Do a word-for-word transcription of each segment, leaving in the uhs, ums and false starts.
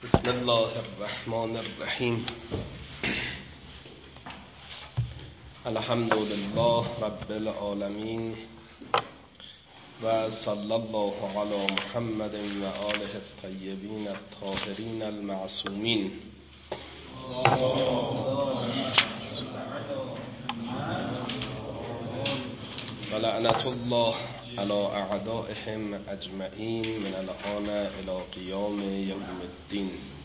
بسم الله الرحمن الرحیم. الحمد لله رب العالمین و صلی الله علی محمد و آله الطیبین الطاهرین المعصومین. و لعنت الله علی اعدائهم اجمعین من الآن الی قیام یوم الدین.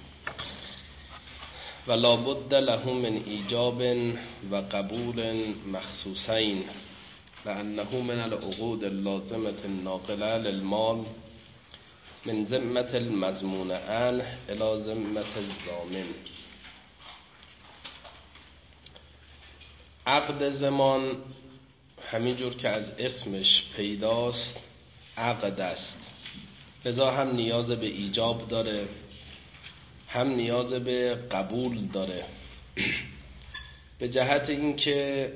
و لا بد له من ایجاب و قبول مخصوصین لأنه من العقود اللازمة الناقلة للمال من ذمة المضمون عنه الى ذمة الضامن. عقد زمان همینجور که از اسمش پیداست عقد است، لذا هم نیاز به ایجاب داره هم نیاز به قبول داره. به جهت اینکه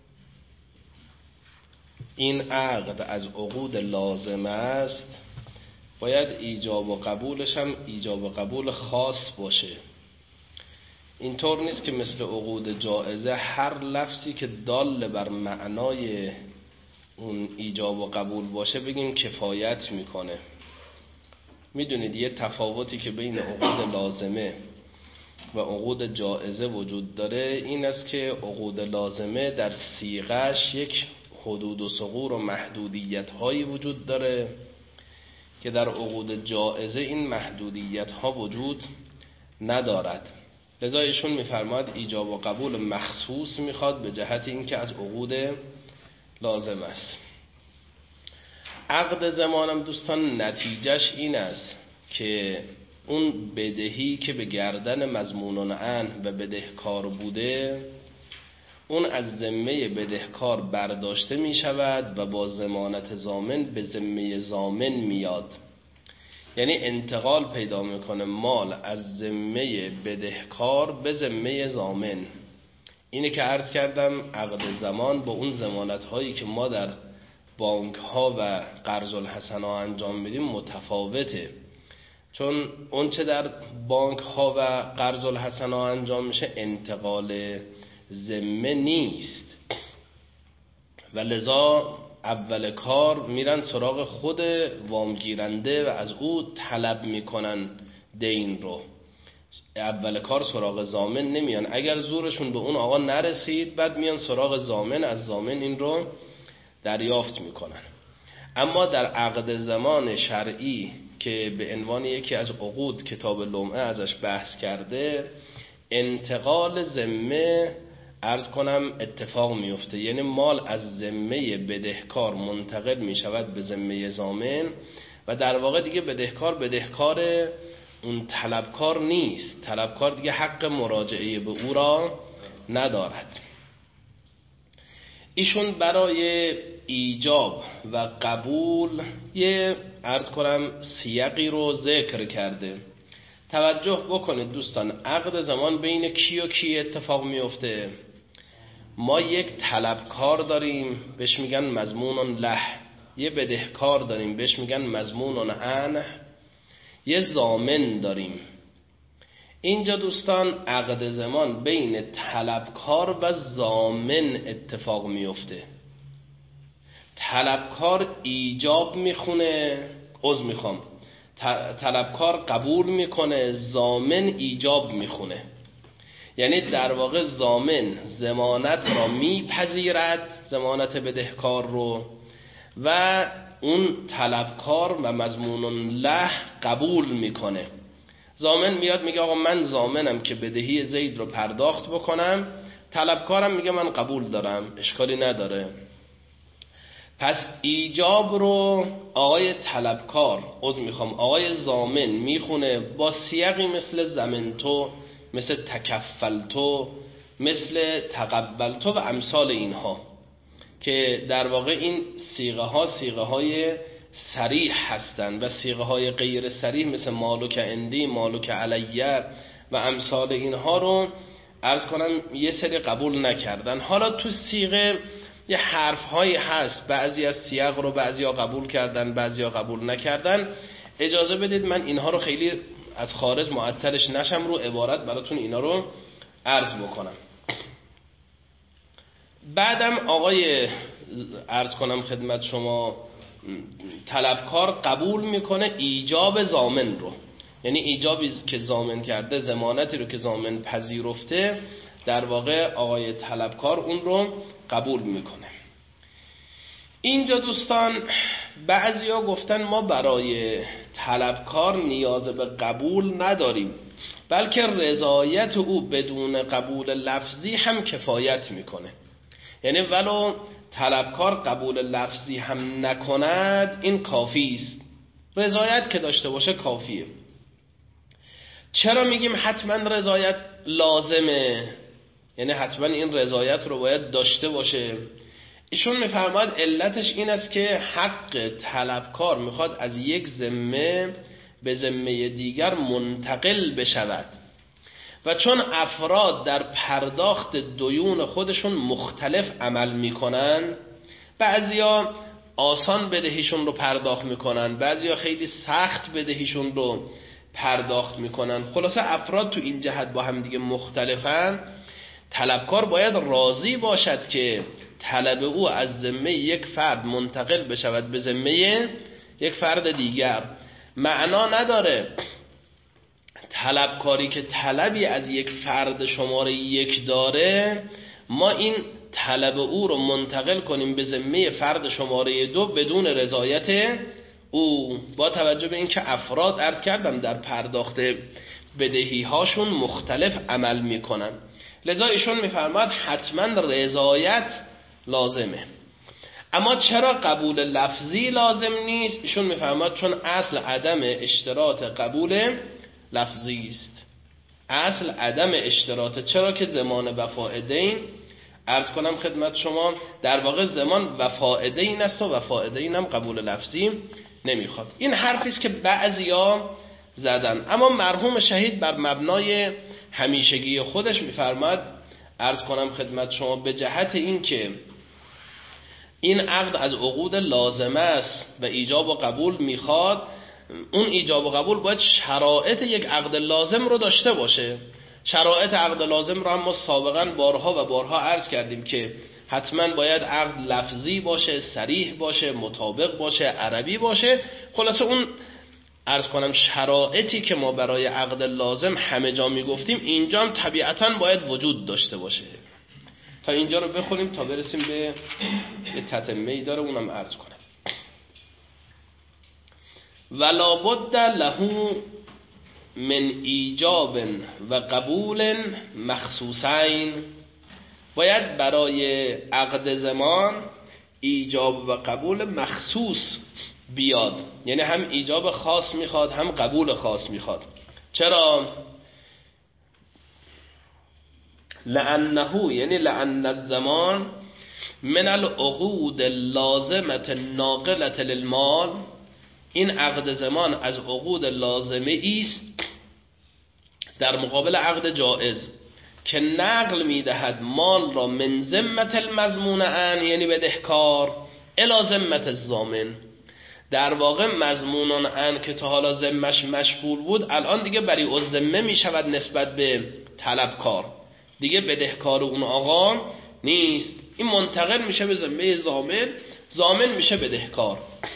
این عقد از عقود لازمه است باید ایجاب و قبولش هم ایجاب و قبول خاص باشه. اینطور نیست که مثل عقود جائزه هر لفظی که دال بر معنای اون ایجاب و قبول باشه بگیم کفایت میکنه. میدونید یه تفاوتی که بین عقود لازمه و عقود جائزه وجود داره این است که عقود لازمه در صیغه‌اش یک حدود و ثغور و محدودیت هایی وجود داره که در عقود جائزه این محدودیت ها وجود ندارد. لذا ایشون میفرماید ایجاب و قبول مخصوص میخواد به جهت اینکه از عقود لازم است. عقد زمانم دوستان نتیجهش این است که اون بدهی که به گردن مضمونان عنه و بدهکار بوده اون از ذمه بدهکار برداشته می شود و با ضمانت ضامن به ذمه ضامن میاد. یعنی انتقال پیدا میکنه مال از ذمه بدهکار به ذمه ضامن. اینه که عرض کردم عقد زمان با اون ضمانت هایی که ما در بانک ها و قرض الحسنه انجام میدیم متفاوته، چون اون چه در بانک ها و قرض الحسنه انجام میشه انتقال ذمه نیست و لذا اول کار میرن سراغ خود وامگیرنده و از او طلب میکنن دین رو. اول کار سراغ ضامن نمیان، اگر زورشون به اون آقا نرسید بعد میان سراغ ضامن، از ضامن این رو دریافت میکنن. اما در عقد زمان شرعی که به عنوان یکی از عقود کتاب لمعه ازش بحث کرده انتقال ذمه عرض کنم اتفاق میفته، یعنی مال از ذمه بدهکار منتقل میشود به ذمه ضامن و در واقع دیگه بدهکار بدهکار اون طلبکار نیست، طلبکار دیگه حق مراجعه به او را ندارد. ایشون برای ایجاب و قبول یه عرض کنم سیاقی رو ذکر کرده. توجه بکنید دوستان، عقد زمان بین کی و کی اتفاق میفته؟ ما یک طلبکار داریم بهش میگن مضمون له، یه بدهکار داریم بهش میگن مضمون عنه، یه ضامن داریم. اینجا دوستان عقد زمان بین طلبکار و ضامن اتفاق میفته. طلبکار ایجاب میخونه، عذر میخوام طلبکار قبول میکنه، ضامن ایجاب میخونه. یعنی در واقع ضامن ضمانت را میپذیرد، ضمانت بدهکار رو، و اون طلبکار و مضمون له قبول میکنه. ضامن میاد میگه آقا من ضامنم که بدهی زید رو پرداخت بکنم، طلبکارم میگه من قبول دارم، اشکالی نداره. پس ایجاب رو آقای طلبکار عذر میخوام آقای ضامن میخونه با سیاقی مثل زمنتو، مثل تکفلتو، مثل تقبلتو و امثال اینها که در واقع این صیغه ها صیغه های صریح هستند و صیغه های غیر صریح مثل مالک اندی، مالک علیه و امثال اینها رو عرض کنم یه سری قبول نکردن. حالا تو صیغه یه حرف هایی هست، بعضی از سیاق رو بعضی ها قبول کردن بعضی ها قبول نکردن. اجازه بدید من اینها رو خیلی از خارج معطلش نشم رو عبارت براتون اینا رو عرض بکنم. بعدم آقای عرض کنم خدمت شما طلبکار قبول میکنه ایجاب ضامن رو، یعنی ایجابی که ضامن کرده، ضمانتی رو که ضامن پذیرفته، در واقع آقای طلبکار اون رو قبول میکنه. اینجا دوستان بعضیا گفتن ما برای طلبکار نیاز به قبول نداریم، بلکه رضایت او بدون قبول لفظی هم کفایت میکنه. یعنی ولو طلبکار قبول لفظی هم نکند این کافی است، رضایت که داشته باشه کافیه. چرا میگیم حتما رضایت لازمه؟ یعنی حتما این رضایت رو باید داشته باشه. ایشون میفرماید علتش این است که حق طلبکار میخواد از یک ذمه به ذمه دیگر منتقل بشود و چون افراد در پرداخت دیون خودشون مختلف عمل میکنن، بعضیا آسان بدهیشون رو پرداخت میکنن، بعضیا خیلی سخت بدهیشون رو پرداخت میکنن، خلاصه افراد تو این جهت با هم دیگه مختلفن. طلبکار باید راضی باشد که طلب او از ذمه یک فرد منتقل بشود به ذمه یک فرد دیگر. معنا نداره طلبکاری که طلبی از یک فرد شماره یک داره ما این طلب او رو منتقل کنیم به ذمه فرد شماره دو بدون رضایت او، با توجه به اینکه افراد عرض کردم در پرداخت بدهی هاشون مختلف عمل میکنن. لذا ایشون میفرماد حتما رضایت لازمه. اما چرا قبول لفظی لازم نیست؟ ایشون میفرماد چون اصل عدم اشتراط قبول لفظی است. اصل عدم اشتراط، چرا که زمان وفاء دین عرض کنم خدمت شما در واقع زمان وفاء دین است و وفاء دین هم قبول لفظی نمیخواد. این حرفی است که بعضیا زدن، اما مرحوم شهید بر مبنای همیشگی خودش میفرماد عرض کنم خدمت شما به جهت این که این عقد از عقود لازمه است و ایجاب و قبول میخواد، اون ایجاب و قبول باید شرایط یک عقد لازم رو داشته باشه. شرایط عقد لازم رو هم ما سابقا بارها و بارها عرض کردیم که حتما باید عقد لفظی باشه، صریح باشه، مطابق باشه، عربی باشه. خلاصه اون عرض کنم شرایطی که ما برای عقد لازم همه جا میگفتیم اینجا هم طبیعتاً باید وجود داشته باشه. تا اینجا رو بخونیم تا برسیم به یه تتمه‌ای داره اونم عرض کنم. ولا بد له من ایجاب و قبول مخصوصین، باید برای عقد زمان ایجاب و قبول مخصوص بیاد، یعنی هم ایجاب خاص میخواد هم قبول خاص میخواد. چرا؟ لانه یعنی لان الزمان من العقود اللازمه ناقله للمال، این عقد زمان از عقود لازمه است در مقابل عقد جائز که نقل میدهد مال را من ذمه المضمون عنه یعنی بدهکار الی ذمه الضامن. در واقع مضمون عنه که تا حالا ذمش مشغول بود الان دیگه بری الذمه میشود نسبت به طلبکار، دیگه بدهکار اون آقا نیست، این منتقل میشه به ذمه ضامن، ضامن میشه بدهکار.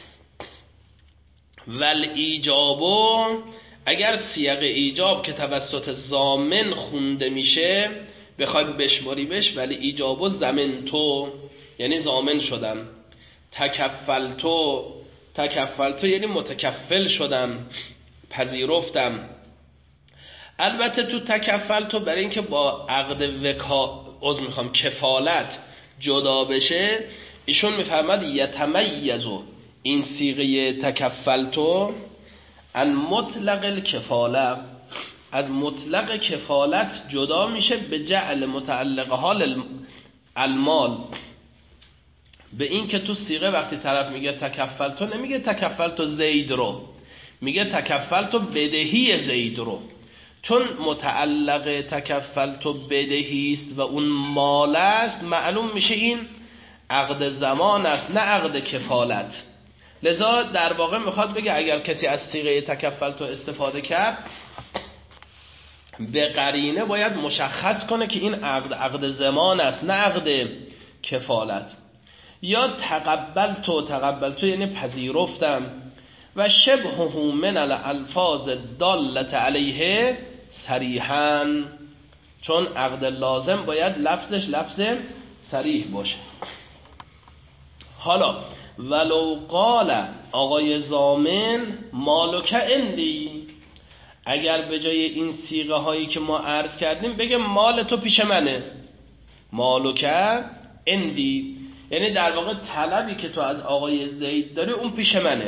ول ایجابو، اگر سیاق ایجاب که توسط ضامن خونده میشه بخوایم بشماریمش، ولی ایجابو ضمن تو یعنی ضامن شدم، تکفل تو تکفل تو یعنی متکفل شدم، پذیرفتم. البته تو تکفل تو برای اینکه با عقد وکا عذر میخوام کفالت جدا بشه، ایشون میفرماد یتمیزو این صیغه تکفلتو ان مطلق الکفاله، از مطلق کفالت جدا میشه به جعل متعلقها المال، به این که تو صیغه وقتی طرف میگه تکفلتو نمیگه تکفلتو زید رو، میگه تکفلتو بدهی زید رو، چون متعلق تکفلتو بدهی است و اون مال است، معلوم میشه این عقد زمان است نه عقد کفالت. لذا در واقع میخواد بگه اگر کسی از صیغه تکفلت استفاده کرد به قرینه باید مشخص کنه که این عقد عقد زمان است نه عقد کفالت. یا تقبلت و تقبلت یعنی پذیرفتم و شبهه من الالفاظ الدالة علیه صریحا، چون عقد لازم باید لفظش لفظ صریح باشه. حالا ولو قال آقای ضامن مالک عندی، اگر به جای این صیغه هایی که ما عرض کردیم بگه مال تو پیش منه، مالک عندی یعنی در واقع طلبی که تو از آقای زید داری اون پیش منه.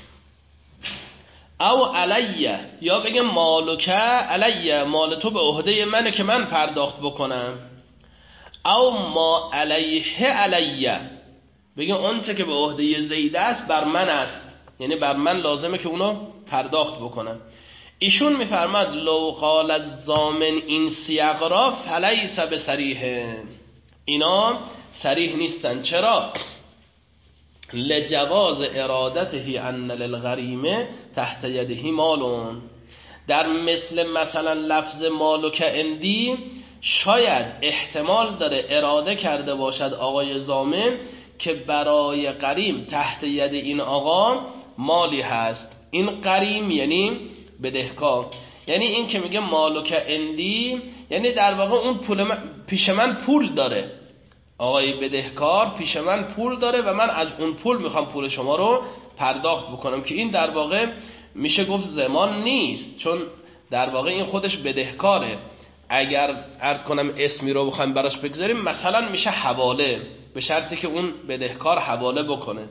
او علیه، یا بگه مالک علیه، مال تو به عهده منه که من پرداخت بکنم. او ما علیه علیه، بگه اون چه که به عهده زید است بر من است، یعنی بر من لازمه که اونو پرداخت بکنم. ایشون میفرماد لو قال الضامن این سیاق را فلیس بصریح، اینا صریح نیستن. چرا؟ لجواز ارادته ان للغریم تحت یده مالون، در مثل مثلا لفظ مالک عندی شاید احتمال داره اراده کرده باشد آقای ضامن که برای غریم تحت ید این آقا مالی هست. این غریم یعنی بدهکار، یعنی این که میگه مالک عندی یعنی در واقع اون پول من پیش من پول داره، آقای بدهکار پیش من پول داره و من از اون پول میخوام پول شما رو پرداخت بکنم، که این در واقع میشه گفت ضمان نیست، چون در واقع این خودش بدهکاره. اگر عرض کنم اسمی رو بخوایم براش بگذاریم مثلا میشه حواله، به شرطی که اون بدهکار حواله بکنه.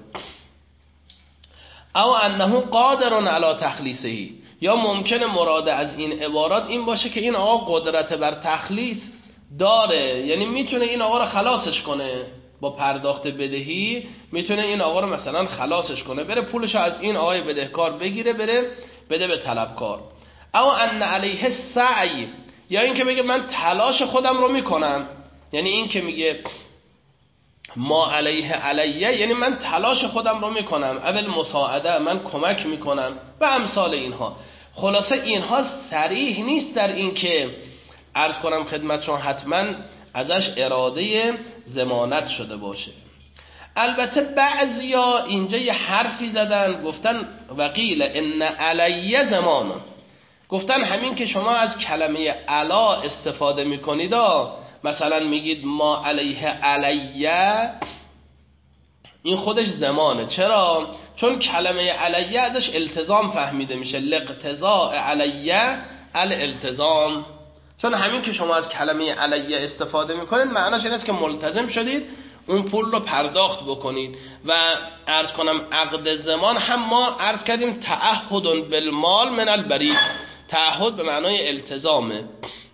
او انه قادر علی تخلیصه، یا ممکنه مراد از این عبارات این باشه که این آقا قدرت بر تخلیص داره، یعنی میتونه این آقا رو خلاصش کنه با پرداخت بدهی، میتونه این آقا رو مثلا خلاصش کنه، بره پولشو از این آقای بدهکار بگیره بره بده به طلبکار. او ان علیه السعی، یا این که بگه من تلاش خودم رو میکنم، یعنی این که میگه ما علیه علیه یعنی من تلاش خودم رو میکنم، اول مساعده من کمک میکنم و امثال اینها. خلاصه اینها صریح نیست در این که عرض کنم خدمتشون حتما ازش اراده ضمانت شده باشه. البته بعضیا اینجا یه حرفی زدن، گفتن وقیل ان علیه ضمان، گفتن همین که شما از کلمه علا استفاده میکنید، مثلا میگید ما علیه علیه، این خودش ضمانه. چرا؟ چون کلمه علیه ازش التزام فهمیده میشه، الاقتضاء علیه الالتزام، چون همین که شما از کلمه علیه استفاده میکنید معناش این است که ملتزم شدید اون پول رو پرداخت بکنید. و عرض کنم عقد ضمان هم ما عرض کردیم تعهد بالمال من البری، تعهد به معنای التزامه،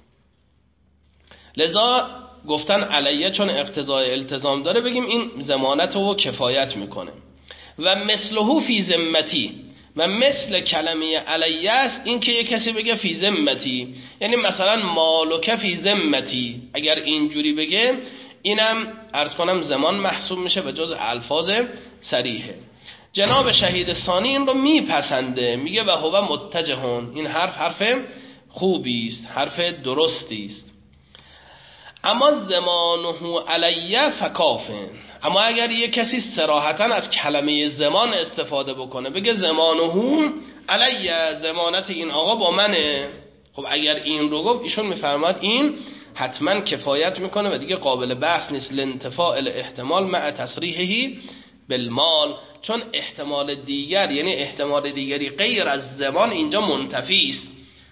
لذا گفتن علیه چون اقتضای التزام داره بگیم این ضمانت رو کفایت میکنه. و مثله فی ذمتی، و مثل کلمه علیه است این که یک کسی بگه فی ذمتی، یعنی مثلا مالک فی ذمتی، اگر اینجوری بگه اینم عرض کنم ضمان محسوب میشه و جز الفاظ صریحه. جناب شهید ثانی این رو میپسنده، میگه و هو متجهون، این حرف حرف خوبی است، حرف درستی است. اما زمانه علیه فکافن، اما اگر یک کسی صراحتا از کلمه زمان استفاده بکنه بگه زمانه علیه، زمانت این آقا با منه، خب اگر این رو گفت ایشون میفرماد این حتما کفایت میکنه و دیگه قابل بحث نیست، لانتفاء الاحتمال مع تصریحه بالمال، چون احتمال دیگر یعنی احتمال دیگری غیر از زمان اینجا منتفی است.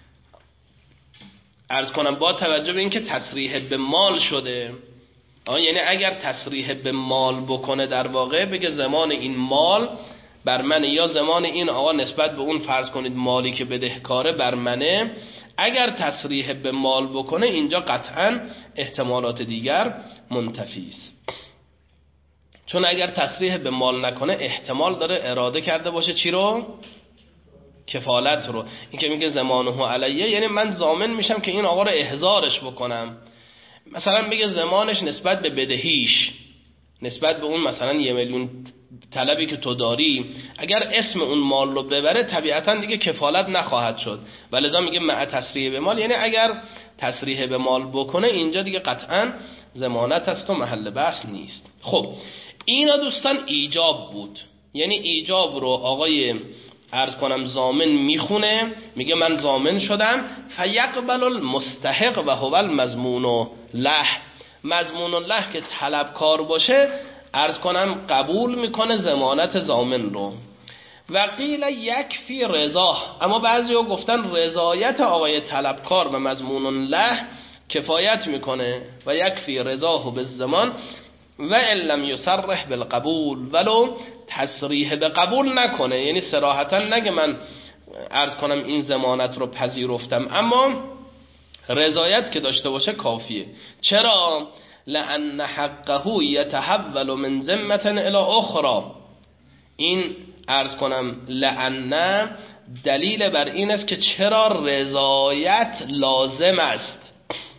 عرض کنم با توجه به اینکه تصریح به مال شده، آه یعنی اگر تصریح به مال بکنه در واقع بگه زمان این مال بر منه، یا زمان این آقا نسبت به اون فرض کنید مالی که بدهکاره بر منه، اگر تصریح به مال بکنه اینجا قطعا احتمالات دیگر منتفی است. چون اگر تصریح به مال نکنه احتمال داره اراده کرده باشه چی رو؟ کفالت رو. این که میگه زمانه علیه یعنی من ضامن میشم که این آقا رو احضارش بکنم، مثلا بگه زمانش نسبت به بدهیش، نسبت به اون مثلا یه میلیون طلبی که تو داری اگر اسم اون مال رو ببره طبیعتا دیگه کفالت نخواهد شد و لذا میگه مع تصریح به مال، یعنی اگر تصریح به مال بکنه اینجا دیگه قطعا ضمانت است و محل بحث نیست. خب اینا دوستان ایجاب بود، یعنی ایجاب رو آقای عرض کنم ضامن میخونه، میگه من ضامن شدم. فیقبل المستحق و هو المضمون له، مضمون له که طلبکار باشه عرض کنم قبول میکنه ضمانت ضامن رو. و قیل یکفی رضا، اما بعضی‌ها گفتن رضایت آقای طلبکار و مضمون له کفایت میکنه و یکفی رضاه بالضمان و ان لم یصرح بالقبول، ولو تصریح به قبول نکنه، یعنی صراحتا نگه من عرض کنم این ضمانت رو پذیرفتم، اما رضایت که داشته باشه کافیه. چرا؟ لأن حقه یتحول من ذمة الی اخرى، این عرض کنم لأن دلیل بر این است که چرا رضایت لازم است.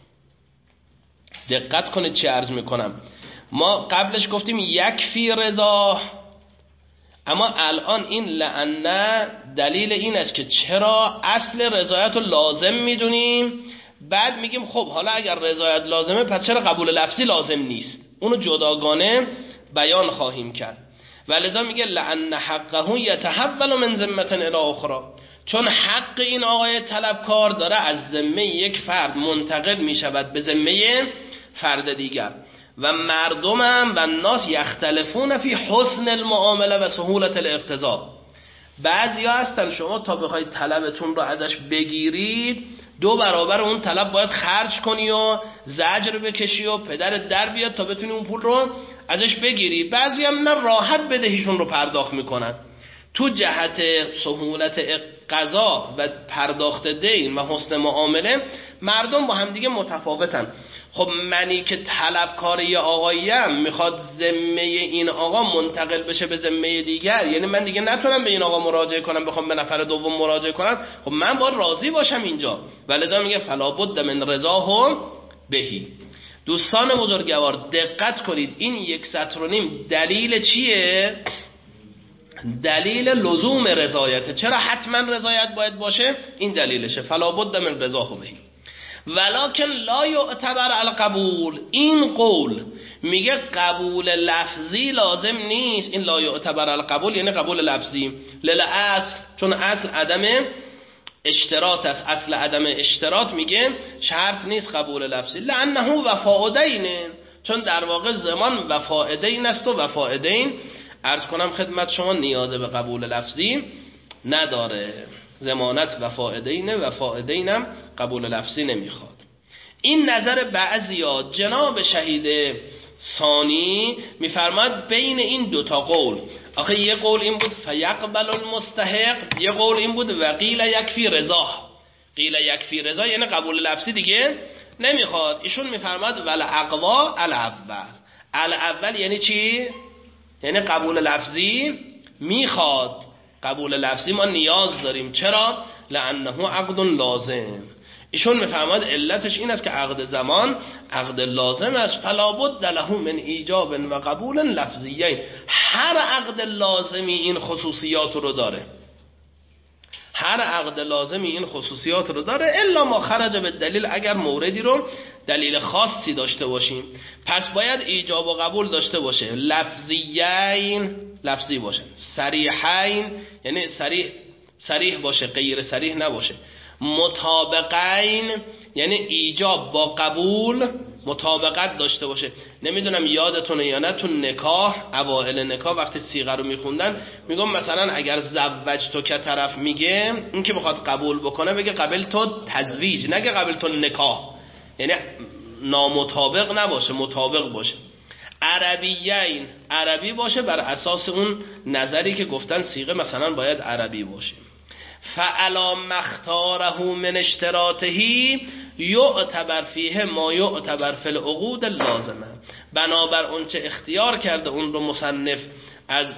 دقت کنید چی عرض میکنم، ما قبلش گفتیم یکفی رضا، اما الان این لأن دلیل این است که چرا اصل رضایت رو لازم میدونیم، بعد میگیم خب حالا اگر رضایت لازمه پس چرا قبول لفظی لازم نیست، اونو جداگانه بیان خواهیم کرد. ولذا میگه لأن حقه یتحول من ذمة الی اخرى، چون حق این آقای طلبکار داره از ذمه یک فرد منتقل میشود به ذمه فرد دیگر. و مردم هم و الناس یختلفون فی حسن المعامله و سهولت الاقتضا، بعضی ها هستن شما تا بخواید طلبتون رو ازش بگیرید دو برابر اون طلب باید خرج کنی و زجر بکشی و پدرت در بیاد تا بتونی اون پول رو ازش بگیری. بعضی هم نه راحت بدهیشون رو پرداخت میکنن. تو جهت سهولت قضا و پرداخت دین و حسن معامله مردم با هم دیگه متفاوتن. خب منی که طلبکار یه آقاییم میخواد ذمه این آقا منتقل بشه به ذمه دیگر، یعنی من دیگه نتونم به این آقا مراجعه کنم بخوام به نفر دوم مراجعه کنم، خب من باید راضی باشم اینجا. ولذا میگه فلا بد من رضاه بهی. دوستان بزرگوار دقت کنید، این یک سطر و نیم دلیل چیه؟ دلیل لزوم رضایت. چرا حتما رضایت باید باشه؟ این دلیلشه، فلا بد من رضاه بهی. ولکن لا یعتبر القبول، این قول میگه قبول لفظی لازم نیست. این لا یعتبر القبول یعنی قبول لفظی، للاصل، چون اصل عدم اشتراط است. اصل عدم اشتراط میگه شرط نیست قبول لفظی. لانه وفاء دینه، چون در واقع زمان وفاء دین است و وفاء دین عرض کنم خدمت شما نیاز به قبول لفظی نداره. ضمانت وفاء دینه، وفاء دینم قبول لفظی نمیخواد. این نظر بعضیا. جناب شهید ثانی میفرماد بین این دوتا قول، آخه یه قول این بود فیقبل المستحق، یه قول این بود وقیل یکفی رضا. قیل یکفی رضا یعنی قبول لفظی دیگه نمیخواد. ایشون میفرماد ول اقوا الاول. الاول یعنی چی؟ یعنی قبول لفظی میخواد. قبول لفظی ما نیاز داریم. چرا؟ لانه عقد لازم. ایشون میفرماد علتش این است که عقد زمان عقد لازم است. فلا بد له من ایجاب و قبول لفظیین. هر عقد لازمی این خصوصیات رو داره، هر عقد لازمی این خصوصیات رو داره، الا ما خرج به دلیل، اگر موردی رو دلیل خاصی داشته باشیم پس باید ایجاب و قبول داشته باشه. لفظیین لفظی باشه، صریحین یعنی صریح صریح باشه، غیر صریح نباشه. مطابقین یعنی ایجاب با قبول مطابقت داشته باشه. نمیدونم یادتونه یا نه، تو نکاح اوائل نکاح وقتی صیغه رو میخوندن میگم مثلا اگر زوج تو که طرف میگه این که بخواد قبول بکنه بگه قبل تو تزویج، نگه قبل تو نکاح، یعنی نامطابق نباشه، مطابق باشه. عربیین عربی باشه بر اساس اون نظری که گفتن صیغه مثلا باید عربی باشه. فعلا مختاره من اشتراطهی یعتبر فیه ما یعتبر فی العقود اللازمه. بنابر اون چه اختیار کرده اون رو مصنف از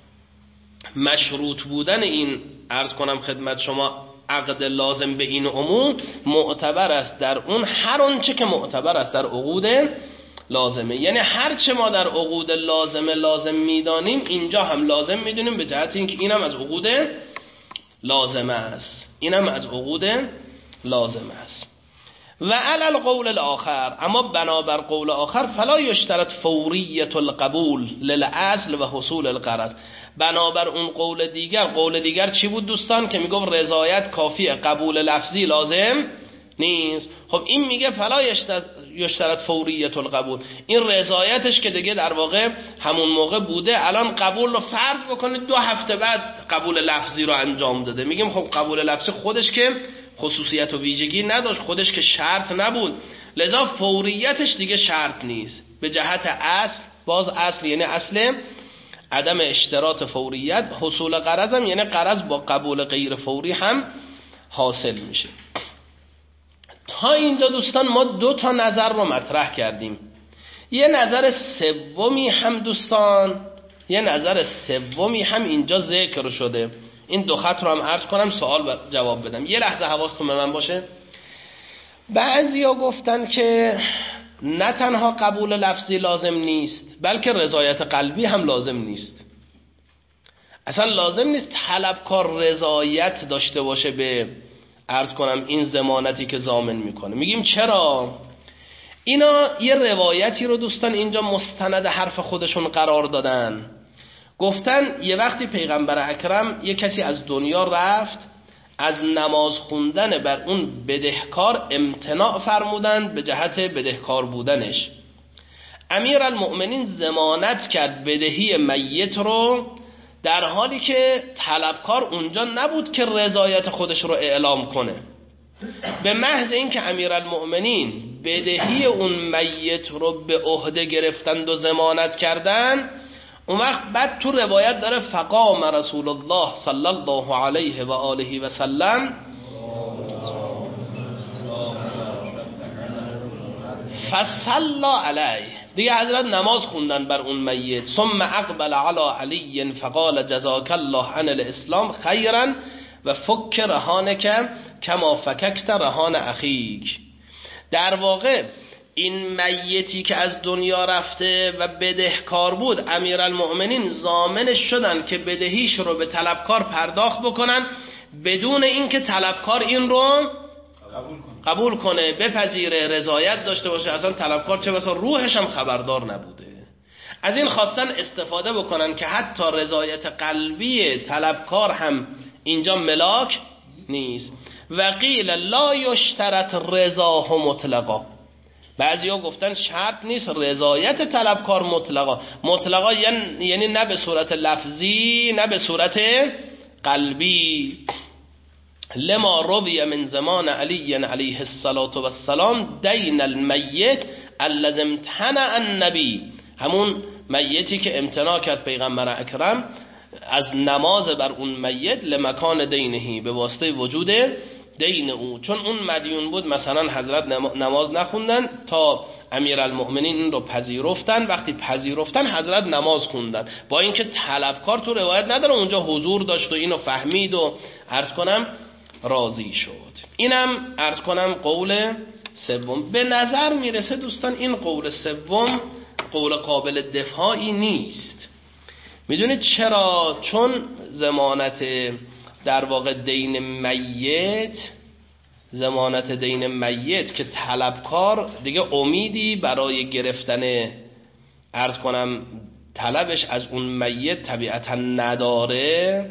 مشروط بودن این عرض کنم خدمت شما عقد لازم به این عموم معتبر است در اون هر اون چه که معتبر است در عقود لازمه. یعنی هر چه ما در عقود لازمه لازم میدانیم اینجا هم لازم میدونیم، به جهت اینکه اینم از عقود لازمه است، اینم از عقود لازمه است. و علی القول الاخر، اما بنابر قول آخر، فلا یشترط فوریت القبول للاصل و حصول الغرض. بنابر اون قول دیگر، قول دیگر چی بود دوستان؟ که میگفت رضایت کافیه، قبول لفظی لازم نیست. خب این میگه فلا یشترط فوریت القبول، این رضایتش که دیگه در واقع همون موقع بوده، الان قبول رو فرض بکنید دو هفته بعد قبول لفظی رو انجام داده. میگیم خب قبول لفظی خودش که خصوصیت و ویژگی نداشت، خودش که شرط نبود، لذا فوریتش دیگه شرط نیست. به جهت اصل، باز اصل یعنی اصل عدم اشتراط فوریت، حصول غرض هم یعنی غرض با قبول غیر فوری هم حاصل میشه. تا اینجا دوستان ما دو تا نظر رو مطرح کردیم. یه نظر سومی هم دوستان، یه نظر سومی هم اینجا ذکر شده. این دو خط رو هم عرض کنم، سوال جواب بدم. یه لحظه حواستون به من باشه. بعضیا گفتن که نه تنها قبول لفظی لازم نیست، بلکه رضایت قلبی هم لازم نیست. اصلا لازم نیست طلبکار رضایت داشته باشه به عرض کنم این ضمانتی که ضامن میکنه. میگیم چرا؟ اینا یه روایتی رو دوستان اینجا مستند حرف خودشون قرار دادن. گفتن یه وقتی پیغمبر اکرم یه کسی از دنیا رفت، از نماز خوندن بر اون بدهکار امتناع فرمودند به جهت بدهکار بودنش. امیر المؤمنین ضمانت کرد بدهی میت رو، در حالی که طلبکار اونجا نبود که رضایت خودش رو اعلام کنه. به محض اینکه امیرالمؤمنین بدهی اون میت رو به عهده گرفتند و ضمانت کردن، اون وقت بعد تو روایت داره فقام رسول الله صلی الله علیه و آله و سلم فصلی علیه، دیگه حضرت نماز خوندن بر اون میت. ثم اقبل علی علی فقال جزاک الله عن الاسلام خیرا و فک رهانک کما فککت رهان اخیک. در واقع این میتی که از دنیا رفته و بدهکار بود، امیرالمؤمنین ضامنش شدن که بدهیش رو به طلبکار پرداخت بکنن، بدون اینکه طلبکار این رو قبول کنه, قبول کنه بپذیره، رضایت داشته باشه. اصلا طلبکار چه بسا روحش هم خبردار نبوده. از این خواستن استفاده بکنن که حتی رضایت قلبی طلبکار هم اینجا ملاک نیست. و قیل لا یشترط رضاه مطلقا، بعضیا گفتن شرط نیست رضایت طلبکار مطلقا. مطلقا یعنی نه به صورت لفظی نه به صورت قلبی. لما روی من زمان علی علیه السلام دین المیت الذی امتنع النبی، همون میتی که امتناع کرد پیغمبر اکرم از نماز بر اون میت، لمکان دینهی، به واسطه وجود دین او، چون اون مدیون بود. مثلا حضرت نماز نخوندن تا امیرالمؤمنین این رو پذیرفتن، وقتی پذیرفتن حضرت نماز خوندن، با اینکه طلبکار تو روایت نداره اونجا حضور داشت و اینو فهمید و عرض کنم راضی شد. اینم عرض کنم قول سوم. به نظر میرسه دوستان این قول سوم قول قابل دفاعی نیست. میدونید چرا؟ چون ضمانت در واقع دین میت، ضمانت دین میت که طلبکار دیگه امیدی برای گرفتن عرض کنم طلبش از اون میت طبیعتا نداره،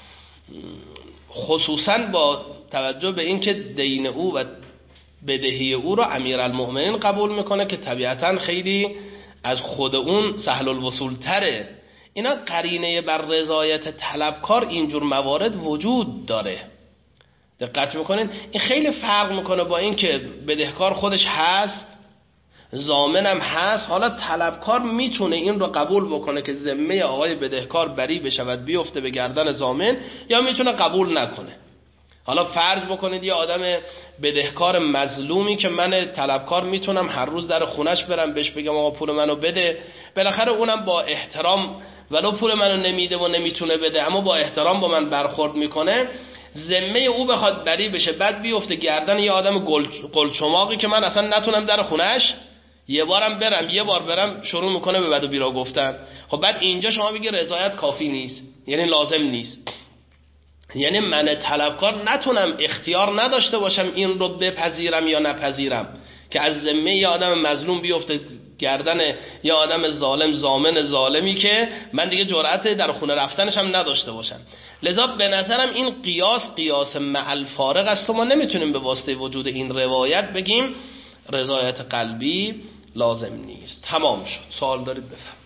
خصوصا با توجه به این که دین او و بدهی او رو امیرالمؤمنین قبول میکنه که طبیعتا خیلی از خود اون سهل الوصول تره. اینا قرینه بر رضایت طلبکار اینجور موارد وجود داره. دقت میکنین؟ این خیلی فرق میکنه با این که بدهکار خودش هست، ضامنم هست، حالا طلبکار میتونه این رو قبول بکنه که ذمه آقای بدهکار بری بشود بیفته به گردن ضامن، یا میتونه قبول نکنه. حالا فرض بکنید یه آدم بدهکار مظلومی که من طلبکار میتونم هر روز در خونش برم بهش بگم آقا پول منو بده، بالاخره اونم با احترام ولو پول منو نمیده و نمیتونه بده اما با احترام با من برخورد میکنه، ذمه او بخواد بری بشه بعد بیفته گردن یه آدم قلچماقی که من اصلا نتونم در خونش یه بارم برم یه بار برم شروع میکنه به بد و بیرا گفتن. خب بعد اینجا شما بگی رضایت کافی نیست، یعنی لازم نیست. یعنی من طلبکار نتونم اختیار نداشته باشم این رو بپذیرم یا نپذیرم، که از ذمه یه آدم مظلوم بیفته گردن یه آدم ظالم ضامن ظالمی که من دیگه جرأت در خونه رفتنش هم نداشته باشم. لذا به نظرم این قیاس قیاس مع الفارق است و ما نمیتونیم به واسطه وجود این روایت بگیم رضایت قلبی لازم نیست. تمام شد. سوال دارید بفرمایید.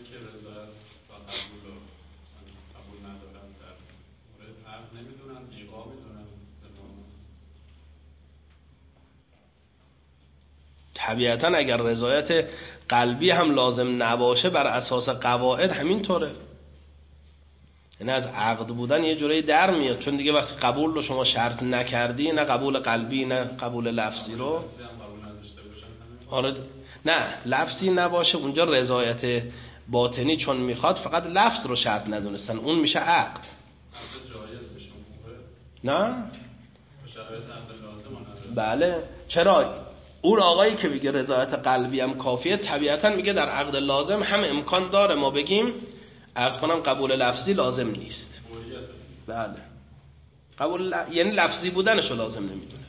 طبیعتا اگر رضایت قلبی هم لازم نباشه بر اساس قواعد همینطوره. یعنی از عقد بودن یه جوری در میاد، چون دیگه وقتی قبول رو شما شرط نکردی، نه قبول قلبی نه قبول لفظی رو. آره نه لفظی نباشه اونجا رضایت باطنی چون میخواد فقط لفظ رو شرط ندونستن، اون میشه عقد. نه بله چرا؟ اون آقایی که میگه رضایت قلبی هم کافیه طبیعتا میگه در عقد لازم هم امکان داره ما بگیم عرض کنم قبول لفظی لازم نیست. بله قبول ل... یعنی لفظی بودنشو لازم نمیدونه.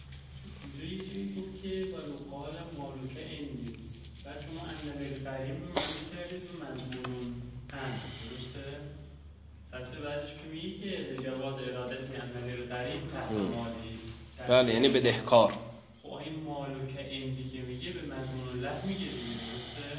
بله یعنی بدهکار. خب این مالوک این دیگه میگه به مضمون لفظ میگه درسته؟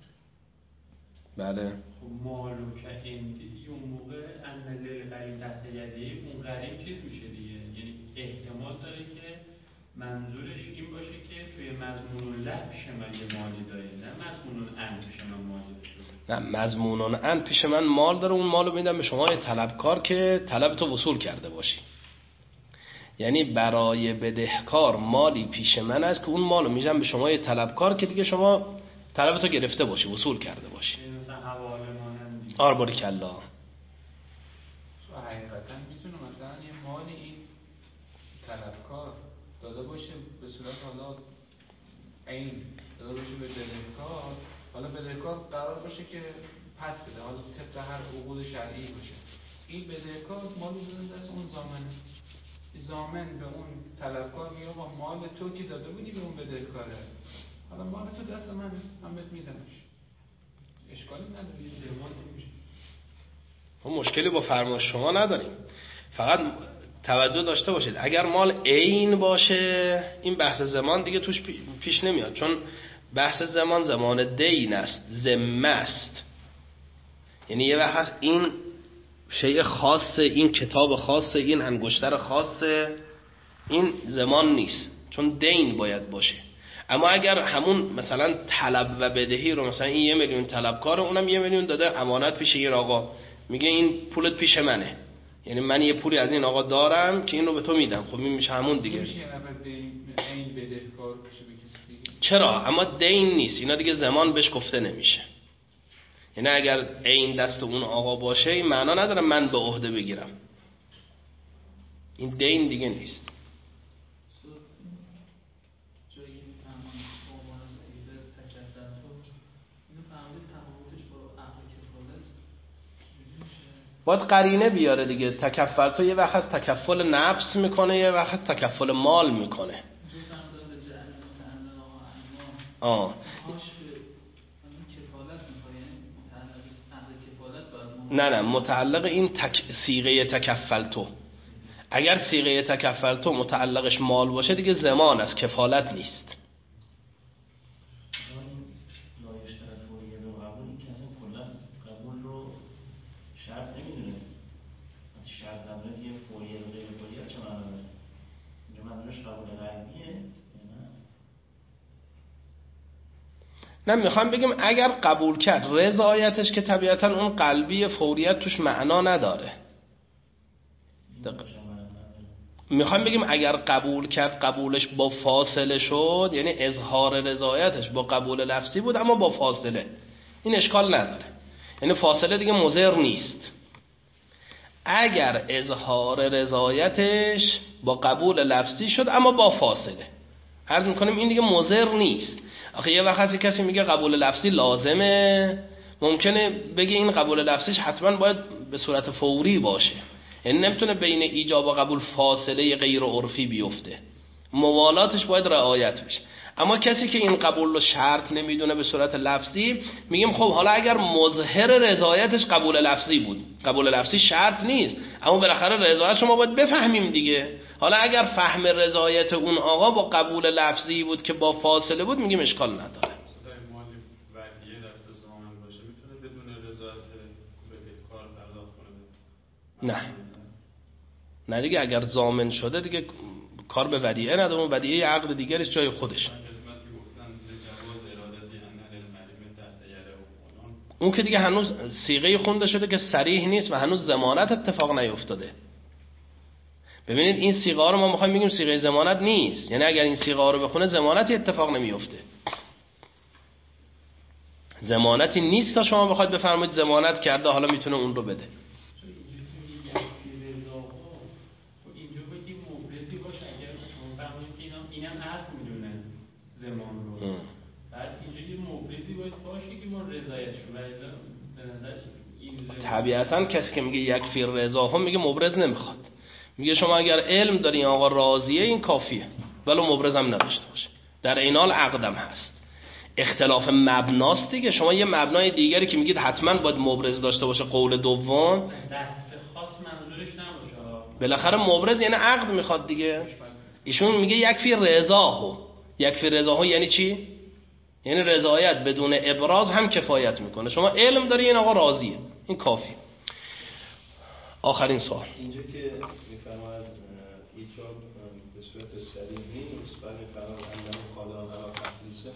بله. خب مالوک این دیگه اون موقع ان للغریب تحت یده اون غریب چیز میشه دیگه، یعنی احتمال داره که منظورش این باشه که توی مضمون لفظ پیش من یه مالی داره، نه مضمون ان پیش من مالی داره. نه مضمون ان پیش من مال داره، اون مالو میدم به شما یه طلبکار که طلب تو وصول کرده باشی. یعنی برای بدهکار مالی پیش من است که اون مالو میدم به شما یه طلبکار که دیگه شما طلب تو گرفته باشی، وصول کرده باشی. مثلا حواله مانند آر باریکالله. حقیقتا میتونه مثلا یه مالی این طلبکار داده باشه به صورت حالا این داده باشه به بدهکار، حالا بدهکار قرار باشه که پس بده، حالا طبق هر عقود شرعی باشه. این بدهکار مال بوده دست اون ضامنه، ضامن به اون طلبکار میگه با مال تو که داده بودی به اون بدهکاره، حالا مال تو دست من هم بهت میدمش، اشکالی نداره، ضمان نمیشه. ما مشکلی با فرمان شما نداریم، فقط توجه داشته باشید اگر مال عین باشه این بحث زمان دیگه توش پیش نمیاد، چون بحث زمان زمان دین است، ذمه است. یعنی یه وقت هست این شیء خاصه، این کتاب خاصه، این انگشتر خاصه، این زمان نیست چون دین باید باشه. اما اگر همون مثلا طلب و بدهی رو مثلا این یه میلیون طلبکاره اونم یه میلیون داده امانت پیش این آقا، میگه این پولت پیش منه، یعنی من یه پولی از این آقا دارم که این رو به تو میدم، خب این میشه همون دیگه. چرا؟ اما دین نیست، اینا دیگه زمان بهش گفته نمیشه. یعنی اگر این دست اون آقا باشه این معنا نداره من به عهده بگیرم، این دین دیگه نیست. باید قرینه بیاره دیگه. تکفل تو یه وقت از تکفل نفس میکنه، یه وقت تکفل مال میکنه. آه نه نه متعلق این تک... سیغه تکفل تو. اگر سیغه تکفل تو متعلقش مال باشه دیگه زمان است، کفالت نیست. نه میخوام بگم اگر قبول کرد رضایتش که طبیعتا اون قلبی فوریت توش معنا نداره. میخوام بگم اگر قبول کرد قبولش با فاصله شد، یعنی اظهار رضایتش با قبول لفظی بود اما با فاصله، این اشکال نداره، یعنی فاصله دیگه مضر نیست. اگر اظهار رضایتش با قبول لفظی شد اما با فاصله، عرض میکنیم این دیگه مضر نیست. آخه یه وقتی کسی میگه قبول لفظی لازمه، ممکنه بگه این قبول لفظیش حتما باید به صورت فوری باشه، یعنی نمیتونه بین ایجاب و قبول فاصله غیر عرفی بیفته، موالاتش باید رعایت بشه. اما کسی که این قبول رو شرط نمیدونه به صورت لفظی، میگیم خب حالا اگر مظهر رضایتش قبول لفظی بود، قبول لفظی شرط نیست، اما بالاخره رضایت شما باید بفهمیم دیگه. حالا اگر فهم رضایت اون آقا با قبول لفظی بود که با فاصله بود، میگیم اشکال نداره. نه نه دیگه، اگر ضامن شده دیگه کار به ودیعه نداره، اون ودیعه عقد دیگرش جای خودشه. اون که دیگه هنوز صیغه خونده شده که صریح نیست و هنوز ضمانت اتفاق نیفتاده. ببینید این صیغه رو ما میخوایم بگیم صیغه ضمانت نیست، یعنی اگر این صیغه رو بخونه ضمانتی اتفاق نمیفته. ضمانتی نیست تا شما بخواید بفرمایید ضمانت کرده حالا میتونه اون رو بده. طبیعتاً کسی که میگه یکفی رضاهم میگه مبرز نمیخواد، میگه شما اگر علم داری این آقا راضیه این کافیه، ولو مبرز هم نداشته باشه، در این حال عقدم هست. اختلاف مبناست دیگه، شما یه مبنای دیگری که میگید حتما باید مبرز داشته باشه، قول دوم دست خاص منظورش نباشه، بالاخره مبرز یعنی عقد میخواد دیگه. ایشون میگه یکفی رضاهو، یکفی رضاهو یعنی چی؟ یعنی رضایت بدون ابراز هم کفایت میکنه. شما علم داری این آقا راضیه، این کافی. آخرین سوال اینجا که میفرماید ایجاب به صورت صریح نیست، بعد میفرماید انه قادران علی تخلیصه.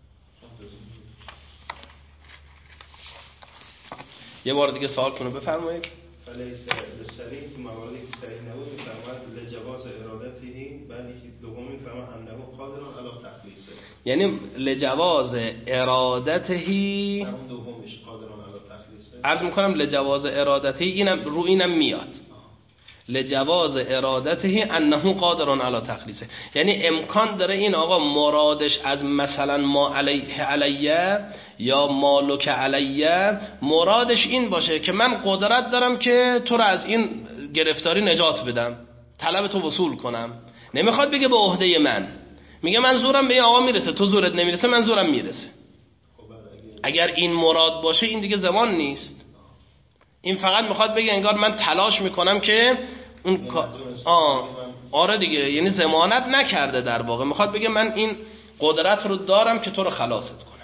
یه بار دیگه سوال کنه بفرمایید. فلیس للصریح تو مواردی که صریح نبود میفرماید لجواز ارادته، بعدی که دوم میفرماید انه قادران علی تخلیصه، یعنی لجواز ارادتهی، اون دومش قادران علی تخلیصه. عرض میکنم لجواز ارادتهی اینم رو اینم میاد، لجواز ارادتهی انه قادران علی تخلیصه، یعنی امکان داره این آقا مرادش از مثلا ما علیه علیه یا مالک علیه مرادش این باشه که من قدرت دارم که تو رو از این گرفتاری نجات بدم، طلب تو وصول کنم. نمیخواد بگه به عهده من، میگه من زورم به این آقا میرسه، تو زورت نمیرسه، من زورم میرسه. اگر این مراد باشه این دیگه زمان نیست، این فقط میخواد بگه انگار من تلاش میکنم که اون آه آره دیگه، یعنی ضمانت نکرده، در واقع میخواد بگه من این قدرت رو دارم که تو رو خلاصت کنم.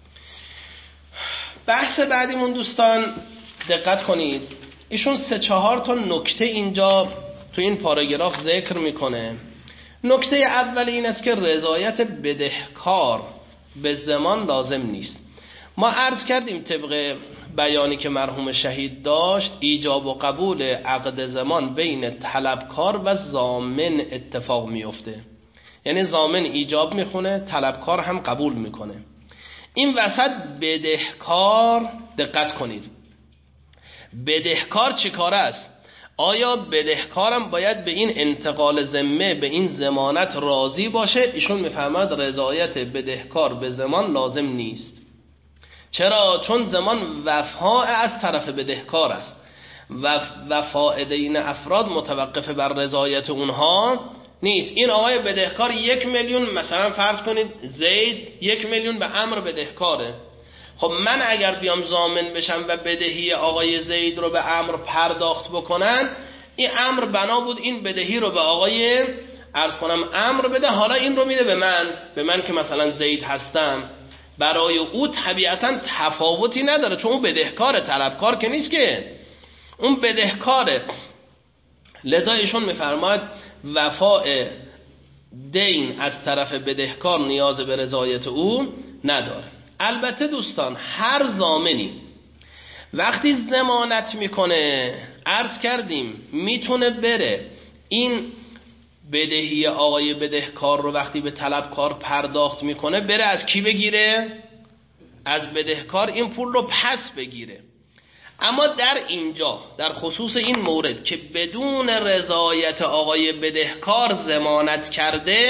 بحث بعدیمون دوستان دقت کنید، ایشون سه چهار تا نکته اینجا تو این پاراگراف ذکر میکنه. نکته اول این است که رضایت بدهکار به زمان لازم نیست. ما عرض کردیم طبق بیانی که مرحوم شهید داشت، ایجاب و قبول عقد زمان بین طلبکار و ضامن اتفاق میفته، یعنی ضامن ایجاب میخونه، طلبکار هم قبول میکنه. این وسط بدهکار، دقت کنید، بدهکار چی کار است؟ آیا بدهکارم باید به این انتقال ذمه، به این ضمانت راضی باشه؟ ایشون میفهمد رضایت بدهکار به زمان لازم نیست. چرا؟ چون زمان وفا از طرف بدهکار است و وفا دین افراد متوقف بر رضایت اونها نیست. این آقای بدهکار یک میلیون مثلا فرض کنید زید یک میلیون به عمرو بدهکاره، خب من اگر بیام ضامن بشم و بدهی آقای زید رو به عمرو پرداخت بکنن، این عمرو بنا بود این بدهی رو به آقای عرض کنم عمرو بده، حالا این رو میده به من، به من که مثلا زید هستم. برای او طبیعتا تفاوتی نداره، چون اون بدهکار، طلبکار که نیست که، اون بدهکاره. لذا ایشون میفرماید وفاء دین از طرف بدهکار نیاز به رضایت او نداره. البته دوستان هر ضامنی وقتی ضمانت میکنه، عرض کردیم میتونه بره این بدهی آقای بدهکار رو وقتی به طلبکار پرداخت میکنه، بره از کی بگیره؟ از بدهکار این پول رو پس بگیره. اما در اینجا در خصوص این مورد که بدون رضایت آقای بدهکار ضمانت کرده،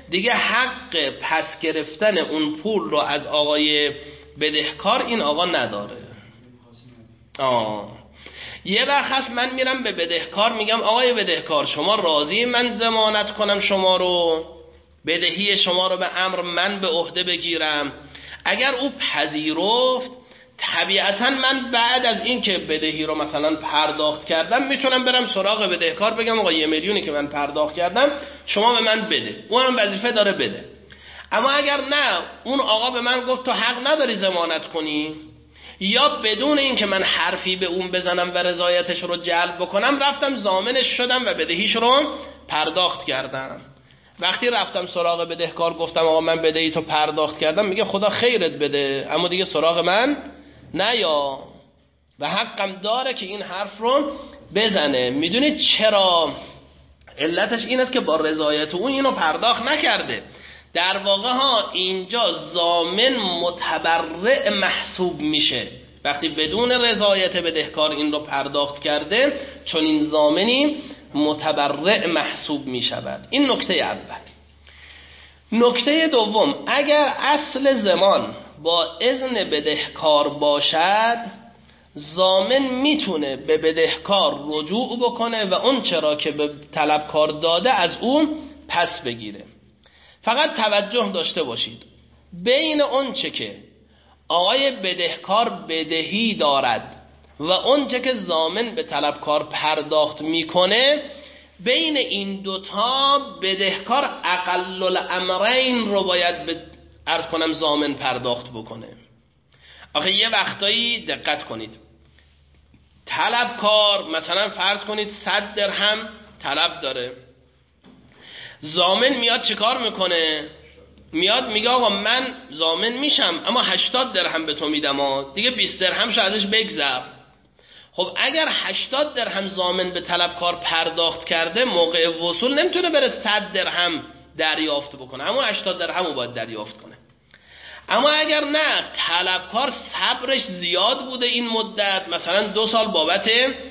دیگه حق پس گرفتن اون پول رو از آقای بدهکار این آقا نداره. آه یه وقت هست من میرم به بدهکار میگم آقای بدهکار شما راضی من ضمانت کنم شما رو، بدهی شما رو به امر من به عهده بگیرم؟ اگر او پذیرفت طبیعتا من بعد از این که بدهی رو مثلا پرداخت کردم میتونم برم سراغ بدهکار بگم آقا یه میلیونی که من پرداخت کردم شما به من بده، اونم وظیفه داره بده. اما اگر نه اون آقا به من گفت تو حق نداری ضمانت کنی، یا بدون این که من حرفی به اون بزنم و رضایتش رو جلب بکنم رفتم ضامنش شدم و بدهیش رو پرداخت کردم، وقتی رفتم سراغ بدهکار گفتم آقا من بدهی تو پرداخت کردم، میگه خدا خیرت بده اما دیگه سراغ من نیا و حقم داره که این حرف رو بزنه. میدونید چرا؟ علتش این است که با رضایت اون اینو پرداخت نکرده. در واقع ها اینجا ضامن متبرع محسوب میشه وقتی بدون رضایت بدهکار این رو پرداخت کرده، چون این ضامنی متبرع محسوب میشود. این نکته اول. نکته دوم، اگر اصل ضمان با اذن بدهکار باشد ضامن میتونه به بدهکار رجوع بکنه و اون چرا که به طلبکار داده از اون پس بگیره. فقط توجه داشته باشید بین اون چه که آقای بدهکار بدهی دارد و اون چه که ضامن به طلبکار پرداخت میکنه، بین این دوتا بدهکار اقل الامرین رو باید به عرض کنم ضامن پرداخت بکنه. آخه یه وقتایی دقت کنید طلبکار مثلا فرض کنید صد درهم طلب داره، ضامن میاد چیکار میکنه؟ میاد میگه آقا من ضامن میشم اما هشتاد درهم به تو میدم، دیگه بیست درهمشو ازش بگذر. خب اگر هشتاد درهم ضامن به طلبکار پرداخت کرده، موقع وصول نمیتونه بره صد درهم دریافت بکنه، همون هشتاد درهم رو باید دریافت کنه. اما اگر نه طلبکار صبرش زیاد بوده این مدت، مثلا دو سال بابت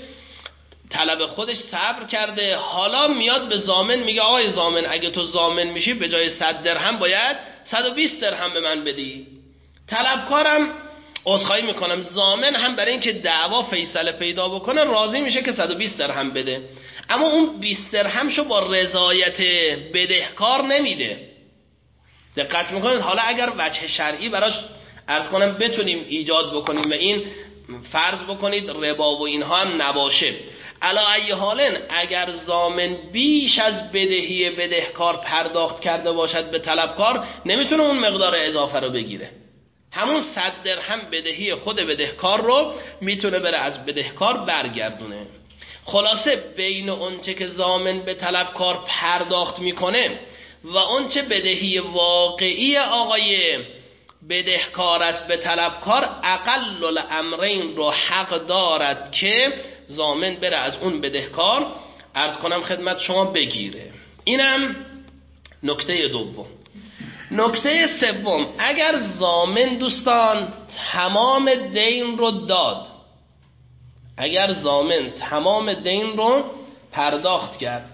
طلب خودش صبر کرده، حالا میاد به ضامن میگه آقای ضامن اگه تو ضامن میشی به جای صد درهم باید صد و بیست درهم به من بدی. طلبکارم عذرخواهی میکنم ضامن هم برای اینکه دعوا فیصله پیدا بکنه راضی میشه که صد و بیست درهم بده، اما اون بیست درهمشو با رضایت بدهکار نمیده. دقت میکنید؟ حالا اگر وجه شرعی براش عرض کنم بتونیم ایجاد بکنیم و این فرض بکنید ربا و اینها هم نباشه، علا ای حالن اگر ضامن بیش از بدهی بدهکار پرداخت کرده باشد به طلبکار، نمیتونه اون مقدار اضافه رو بگیره، همون صد درهم بدهی خود بدهکار رو میتونه بره از بدهکار برگردونه. خلاصه بین اونچه که ضامن به طلبکار پرداخت میکنه و اونچه بدهی واقعی آقای بدهکار است به طلبکار، اقل الامرین رو حق دارد که ضامن بره از اون بدهکار عرض کنم خدمت شما بگیره. اینم نکته دوم. نکته سوم، اگر ضامن دوستان تمام دین رو داد، اگر ضامن تمام دین رو پرداخت کرد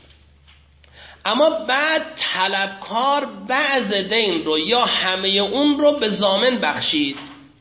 اما بعد طلبکار بعض دین رو یا همه اون رو به ضامن بخشید،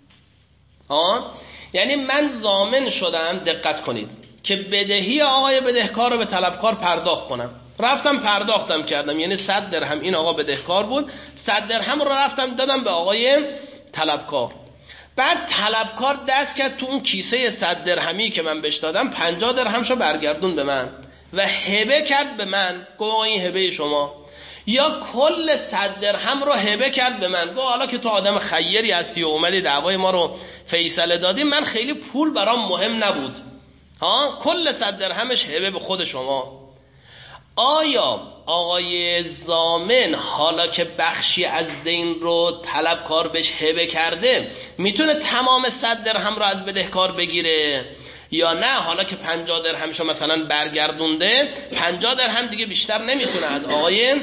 ها، یعنی من ضامن شدم، دقت کنید، که بدهی آقای بدهکار رو به طلبکار پرداخت کنم، رفتم پرداختم کردم، یعنی صد درهم این آقا بدهکار بود، صد درهم رو رفتم دادم به آقای طلبکار. بعد طلبکار دست کرد تو اون کیسه صد درهمی که من بهش دادم پنجاه درهمشو برگردون به من و هبه کرد به من، گفت این هبه شما، یا کل صد درهم رو هبه کرد به من، گفت حالا که تو آدم خیری هستی و اومدی دعوای ما رو فیصله دادی، من خیلی پول برام مهم نبود، ها، کل صد درهمش هبه به خود شما. آیا آقای ضامن حالا که بخشی از دین رو طلبکار بهش هبه کرده میتونه تمام صد درهم رو از بدهکار بگیره، یا نه حالا که پنجاه درهمشو مثلا برگردونده، پنجاه درهم دیگه بیشتر نمیتونه از آقای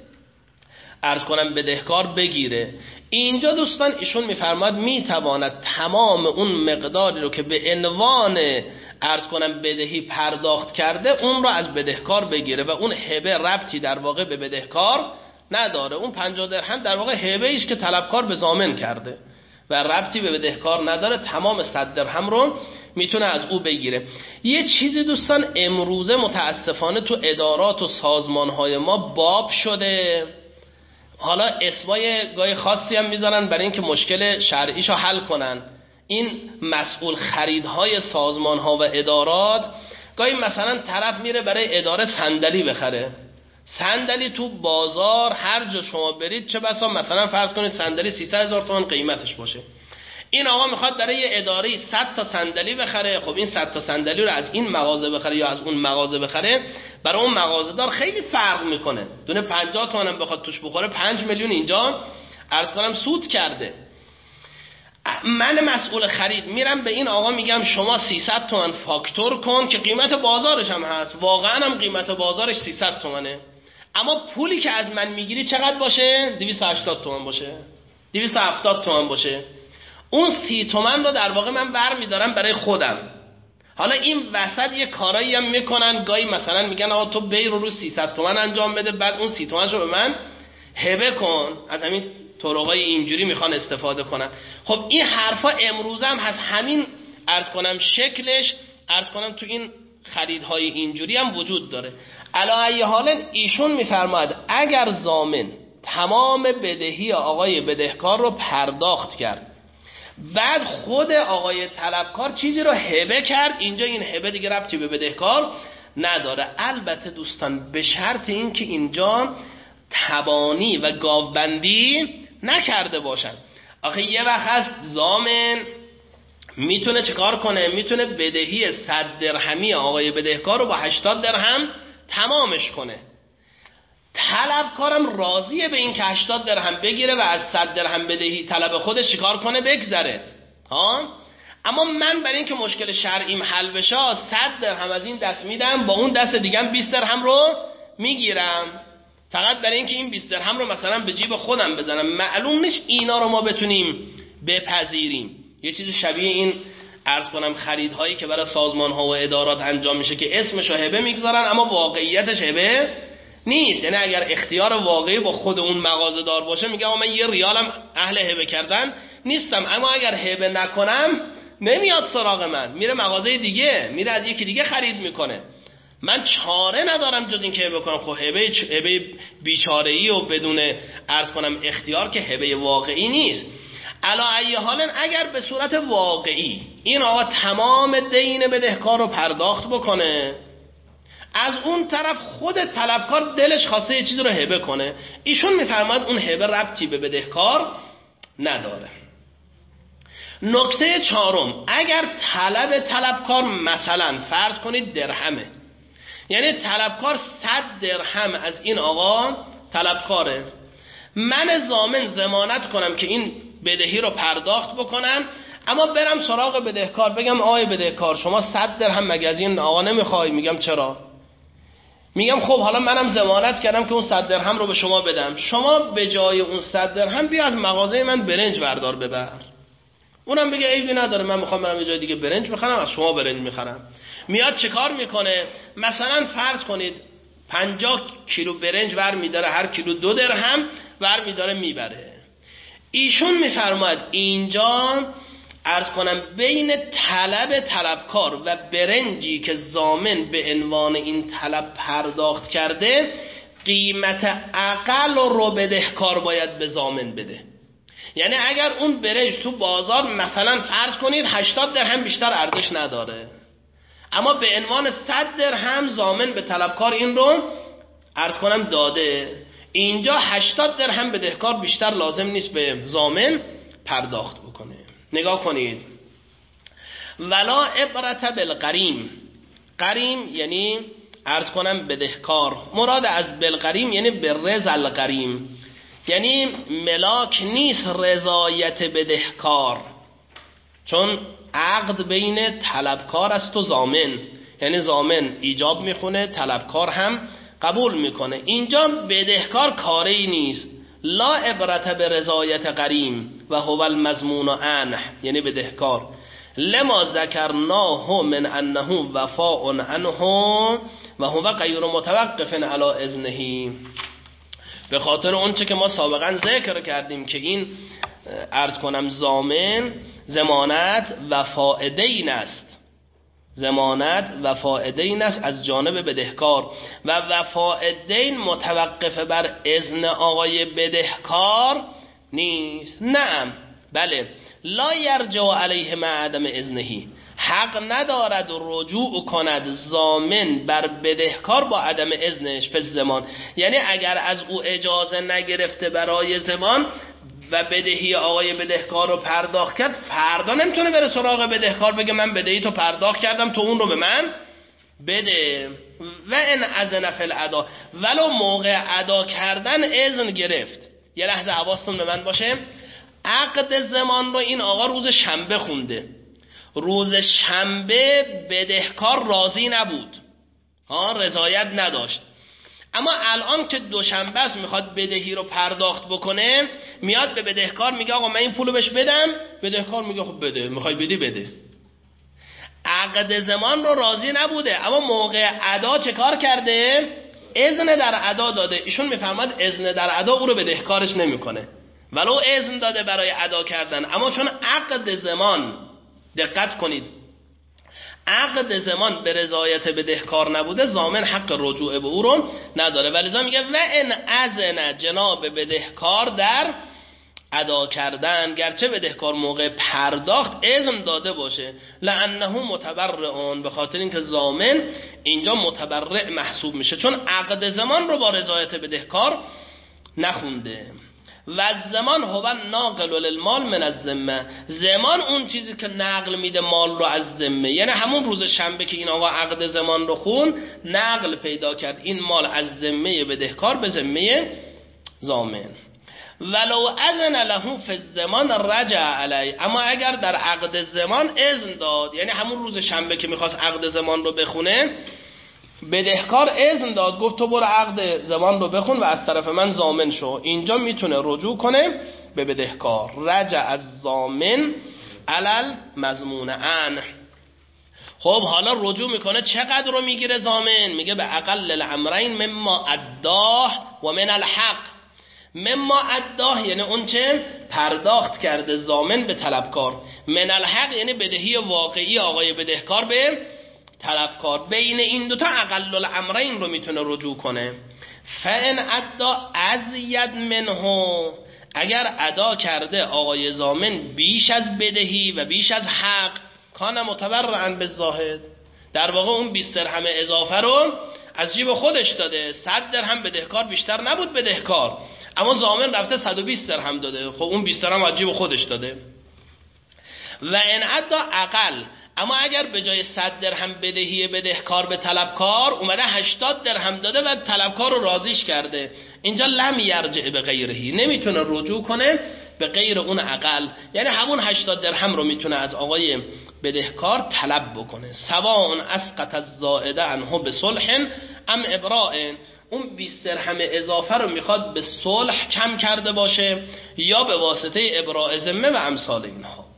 عرض کنم بدهکار بگیره؟ اینجا دوستان ایشون میفرماد میتواند تمام اون مقداری رو که به عنوان عرض کنم بدهی پرداخت کرده اون رو از بدهکار بگیره و اون هبه ربطی در واقع به بدهکار نداره. اون پنجاه درهم در واقع هبه ایش که طلبکار به ضامن کرده و ربطی به بدهکار نداره، تمام صد درهم رو میتونه از او بگیره. یه چیزی دوستان امروزه متاسفانه تو ادارات و سازمانهای ما باب شده، حالا اسمای گاهی خاصی هم میذارن برای اینکه مشکل شرعیشو حل کنن. این مسئول خریدهای سازمانها و ادارات، گاهی مثلا طرف میره برای اداره صندلی بخره، صندلی تو بازار هر جا شما برید چه بسا مثلا فرض کنید صندلی سیصد هزار تومان قیمتش باشه، این آقا میخواد برای یه اداره صد تا صندلی بخره. خب این صد تا صندلی رو از این مغازه بخره یا از اون مغازه بخره، برای اون مغازه دار خیلی فرق میکنه. دونه پنجاه تومن هم بخواد توش بخوره، پنج میلیون اینجا عرض کنم سود کرده. من مسئول خرید میرم به این آقا میگم شما سیصد تومن فاکتور کن که قیمت بازارش هم هست، واقعا هم قیمت بازارش سیصد تومنه، اما پولی که از من میگیری چقدر باشه؟ دویست و هشتاد تومن باشه، دویست و هفتاد تومن باشه. اون سی تومن رو در واقع من بر میدارم برای خودم. حالا این وسط یه کارایی هم میکنن، گاهی مثلا میگن آقا تو بی رو رو سیصد تومن انجام بده، بعد اون سی تومن رو به من هبه کن. از همین طرقای اینجوری میخوان استفاده کنن. خب این حرفا امروز هم هست، همین عرض کنم شکلش عرض کنم تو این خریدهای اینجوری هم وجود داره. علا ای حال ایشون میفرماید اگر ضامن تمام بدهی آقای بدهکار رو پرداخت کرد، بعد خود آقای طلبکار چیزی رو هبه کرد، اینجا این هبه دیگه ربطی به بدهکار نداره. البته دوستان به شرط این که اینجا تبانی و گاوبندی نکرده باشن. آخه یه وقت هست ضامن میتونه چکار کنه؟ میتونه بدهی صد درهمی آقای بدهکار رو با هشتاد درهم تمامش کنه. طلبکارم راضیه به این که هشتاد درهم بگیره و از صد درهم بدهی طلب خودش چیکار کنه؟ بگذره. ها؟ اما من برای اینکه مشکل شرعیم حل بشه صد درهم از این دست میدم، با اون دست دیگه بیست درهم رو میگیرم، فقط برای اینکه این بیست درهم رو مثلا به جیب خودم بزنم. معلوم نیست اینا رو ما بتونیم بپذیریم. یه چیز شبیه این عرض کنم خریدهایی که برای سازمان‌ها و ادارات انجام میشه که اسمش رو هبه میگذارن اما واقعیتش هبه نیست. یعنی اگر اختیار واقعی با خود اون مغازه دار باشه میگه من یه ریالم اهل هبه کردن نیستم، اما اگر هبه نکنم نمیاد سراغ من، میره مغازه دیگه، میره از یکی دیگه خرید میکنه. من چاره ندارم جز این که هبه کنم. خب هبه هبه بیچاره‌ای و بدون عرض کنم اختیار که هبه واقعی نیست. علا ای حال اگر به صورت واقعی این آقا تمام دین بدهکار رو پرداخت بکنه، از اون طرف خود طلبکار دلش خواسته یه چیزی رو هبه کنه، ایشون میفرماید اون هبه ربطی به بدهکار نداره. نکته چهارم، اگر طلب طلبکار مثلا فرض کنید درهمه، یعنی طلبکار صد درهم از این آقا طلبکاره، من ضامن ضمانت کنم که این بدهی رو پرداخت بکنن، اما برم سراغ بدهکار بگم آقای بدهکار شما صد درهم مگه از این آقا نمیخوای؟ میگم چرا؟ میگم خب حالا منم ضمانت کردم که اون صد درهم رو به شما بدم، شما به جای اون صد درهم بیا از مغازه من برنج بردار ببر. اونم بگه عیبی نداره، من میخوام برم یه جای دیگه برنج بخرم، از شما برنج میخرم. میاد چه کار میکنه؟ مثلا فرض کنید پنجاه کیلو برنج ور میداره، هر کیلو دو درهم ور میداره میبره. ایشون میفرماید اینجا عرض کنم بین طلب طلبکار و برنجی که ضامن به عنوان این طلب پرداخت کرده، قیمت اقل رو بدهکار باید به ضامن بده. یعنی اگر اون برنج تو بازار مثلا فرض کنید هشتاد درهم بیشتر ارزش نداره، اما به عنوان صد درهم ضامن به طلبکار این رو عرض کنم داده، اینجا هشتاد درهم بدهکار بیشتر لازم نیست به ضامن پرداخت بکنه. نگاه کنید، ولا عبرت بالغریم. غریم یعنی عرض کنم بدهکار، مراد از بالغریم یعنی بالرضا الغریم، یعنی ملاک نیست رضایت بدهکار، چون عقد بین طلبکار است و ضامن، یعنی ضامن ایجاب میخونه طلبکار هم قبول میکنه. اینجا بدهکار کاری نیست. لا عبرت به رضایت غریم و هو المضمون عنه، یعنی بدهکار. لما ذکرناه من انه وفاء عنه و هو غیر متوقف علی اذنه. به خاطر اونچه که ما سابقا ذکر کردیم که این عرض کنم ضامن ضمانت و فائدین است، ضمانت و فائدین است از جانب بدهکار و وفائدین متوقف بر اذن آقای بدهکار نیست. نعم بله، لا یرجع علیه مع عدم اذنهی، حق ندارد رجوع کند ضامن بر بدهکار با عدم اذنش فی الضمان. یعنی اگر از او اجازه نگرفته برای ضمان و بدهی آقای بدهکار رو پرداخت کرد، فردا نمیتونه بره سراغ بدهکار بگه من بدهی تو پرداخت کردم تو اون رو به من بده. و ان اذن فی الادا، ولو موقع ادا کردن اذن گرفت. یه لحظه حواستون به من باشه، عقد ضمان رو این آقا روز شنبه خونده، روز شنبه بدهکار راضی نبود، ها رضایت نداشت، اما الان که دوشنبه است میخواد بدهی رو پرداخت بکنه، میاد به بدهکار میگه آقا من این پولو بهش بدم، بدهکار میگه خب بده، میخوای بدی بده. عقد ضمان رو راضی نبوده، اما موقع ادا چه کار کرده؟ اذن در ادا داده. ایشون میفرماد اذن در ادا او رو بدهکارش نمیکنه، ولو اذن داده برای ادا کردن، اما چون عقد ضمان، دقت کنید، عقد ضمان به رضایت بدهکار نبوده، ضامن حق رجوع به او رو نداره. ولذا میگه و ان اذن جناب بدهکار در ادا کردن، گرچه بدهکار موقع پرداخت اذن داده باشه، لانه متبرعون، به خاطر اینکه ضامن اینجا متبرع محسوب میشه، چون عقد ضمان رو با رضایت بدهکار نخونده. و زمان هو ناقل للمال من الذمه، زمان اون چیزی که نقل میده مال رو از ذمه، یعنی همون روز شنبه که این آقا عقد زمان رو خون، نقل پیدا کرد این مال از ذمه بدهکار به ذمه ضامن. ولو اذن له فی الزمان رجع علی، اما اگر در عقد زمان اذن داد، یعنی همون روز شنبه که میخواست عقد زمان رو بخونه، بدهکار اذن داد، گفت تو برو عقد زمان رو بخون و از طرف من ضامن شو، اینجا میتونه رجوع کنه به بدهکار. رجع از ضامن علل مضمون عن. خب حالا رجوع میکنه، چقدر رو میگیره ضامن؟ میگه به اقل الامرین مما اداه و من الحق. مما اداه یعنی اون چه پرداخت کرده ضامن به طلبکار، من الحق یعنی بدهی واقعی آقای بدهکار به طلبکار. بین این دوتا اقل الامرین رو میتونه رجوع کنه. فان ادا ازید منه، اگر ادا کرده آقای ضامن بیش از بدهی و بیش از حق، کان متبرعا بالزاهد، در واقع اون بیست درهم اضافه رو از جیب خودش داده. صد درهم بدهکار بیشتر نبود بدهکار، اما ضامن رفته صد و بیست درهم داده، خب اون بیست درهم از جیب خودش داده. و ان ادا اقل، اما اگر به جای صد درهم بدهی بدهکار به طلبکار اومده هشتاد درهم داده و طلبکار رو راضیش کرده، اینجا لم یرجع به غیرهی، نمیتونه رجوع کنه به غیر اون اقل، یعنی همون هشتاد درهم رو میتونه از آقای بدهکار طلب بکنه. سواء اسقط الزائده عنه به صلح ام ابراء، اون بیست درهم اضافه رو میخواد به صلح کم کرده باشه یا به واسطه ابراء ذمه و امثال اینها.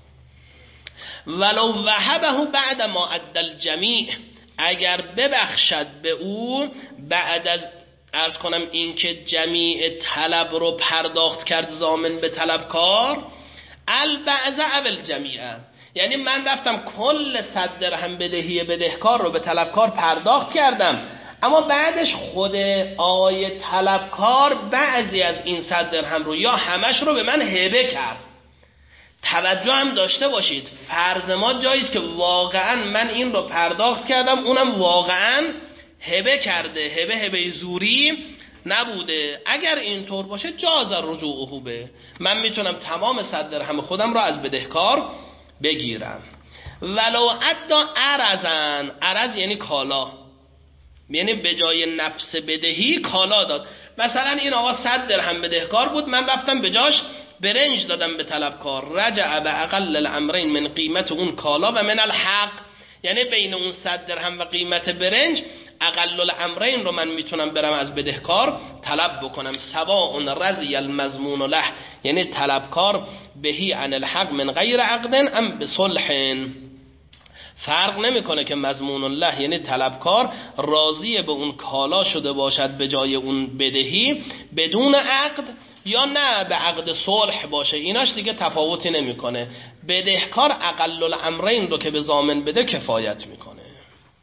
ولو وهبه بعد ما ادى الجمیع، اگر ببخشد به او بعد از عرض کنم این که جمیع طلب رو پرداخت کرد ضامن به طلبکار، البعض اول الجمیع، یعنی من رفتم کل صد درهم بدهی بدهکار رو به طلبکار پرداخت کردم، اما بعدش خود آقای طلبکار بعضی از این صد درهم رو یا همش رو به من هبه کرد. توجه هم داشته باشید، فرض ما جاییست که واقعا من این رو پرداخت کردم، اونم واقعا هبه کرده، هبه هبه زوری نبوده. اگر اینطور باشه جاز رجوعه به، من میتونم تمام صد درهم خودم رو از بدهکار بگیرم. ولو ادا عرضن، عرض یعنی کالا، یعنی به جای نفس بدهی کالا داد. مثلا این آقا صد درهم بدهکار بود، من رفتم به جاش برنج دادم به طلبکار، رجع به اقل الامرین من قیمت اون کالا و من الحق، یعنی بین اون صد درهم و قیمت برنج اقل الامرین رو من میتونم برم از بدهکار طلب بکنم. سواء رضی المضمون له، یعنی طلبکار بهی عن الحق من غیر عقد ام بصلح. فرق نمیکنه که مضمون الله یعنی طلبکار راضی به اون کالا شده باشد به جای اون بدهی بدون عقد یا نه به عقد صلح باشه، ایناش دیگه تفاوتی نمیکنه. بدهکار اقل الامرین رو که به ضامن بده کفایت میکنه.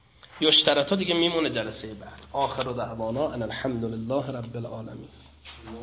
یشترطا دیگه میمونه جلسه بعد. آخر دعوانا ان الحمد لله رب العالمین.